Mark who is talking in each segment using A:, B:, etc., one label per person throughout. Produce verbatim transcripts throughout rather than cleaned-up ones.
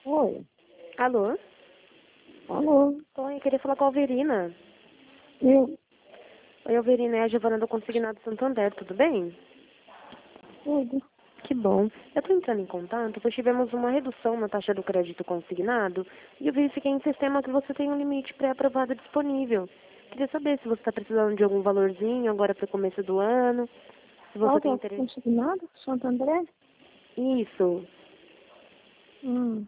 A: Oi.
B: Alô?
A: Alô.
B: Oi, eu queria falar com a Alverina.
A: Eu.
B: Oi, Alverina, é a Giovana do Consignado Santander, tudo bem?
A: Tudo.
B: Que bom. Eu tô entrando em contato, pois tivemos uma redução na taxa do crédito consignado e eu verifiquei em sistema que você tem um limite pré-aprovado disponível. Queria saber se você está precisando de algum valorzinho agora para o começo do ano, se você
A: Qual que
B: tem
A: é o
B: interesse.
A: consignado? Santo André?
B: Isso.
A: Hum.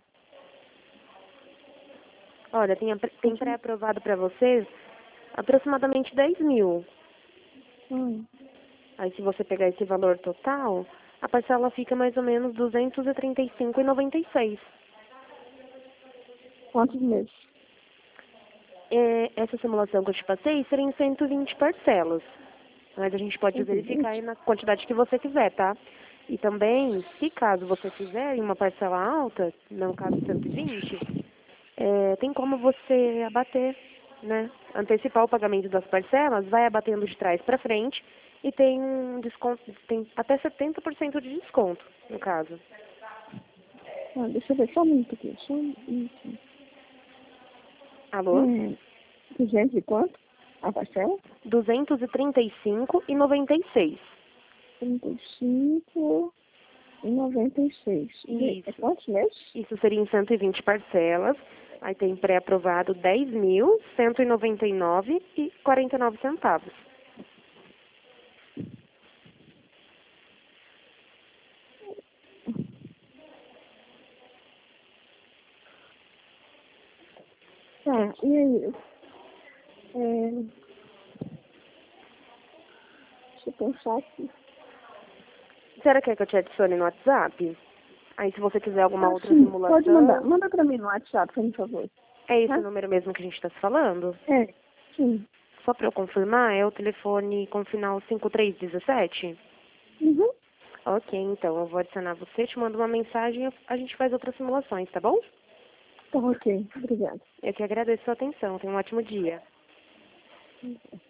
B: Olha, tem, a- tem pré-aprovado para você aproximadamente dez mil.
A: Hum.
B: Aí se você pegar esse valor total, a parcela fica mais ou menos duzentos e trinta e cinco reais e noventa e seis centavos.
A: Quantos meses?
B: É, essa simulação que eu te passei seria em cento e vinte parcelas. Mas a gente pode
A: cento e
B: verificar aí
A: vinte?
B: na quantidade que você quiser, tá? E também, se caso você fizer em uma parcela alta, no caso cento e vinte, é, tem como você abater, né? Antecipar o pagamento das parcelas, vai abatendo de trás para frente e tem um desconto, tem até setenta por cento de desconto, no caso.
A: Ah, deixa eu ver só um minuto aqui. Só um minuto.
B: Alô?
A: Hum. duzentos e quanto? A parcela?
B: duzentos e trinta e cinco reais e noventa e seis
A: trinta e cinco e noventa e seis.
B: centavos.
A: É
B: Isso.
A: quantos meses?
B: Isso seria em cento e vinte parcelas. Aí tem pré-aprovado dez mil cento e noventa e nove reais e quarenta e nove centavos.
A: Tá, e aí? É... Deixa eu pensar aqui.
B: Será que é que eu te adicione no WhatsApp? Aí se você quiser alguma
A: Ah,
B: outra
A: sim. Pode mandar.
B: simulação,
A: Manda pra mim no WhatsApp, por favor.
B: é esse o
A: Tá?
B: número mesmo que a gente está se falando?
A: É. Sim.
B: Só para eu confirmar, é o telefone com final cinco três um sete?
A: Uhum.
B: Ok, então eu vou adicionar você, te mando uma mensagem e a gente faz outras simulações, tá bom?
A: Tá ok. Obrigada.
B: Eu que agradeço a sua atenção. Tenha um ótimo dia.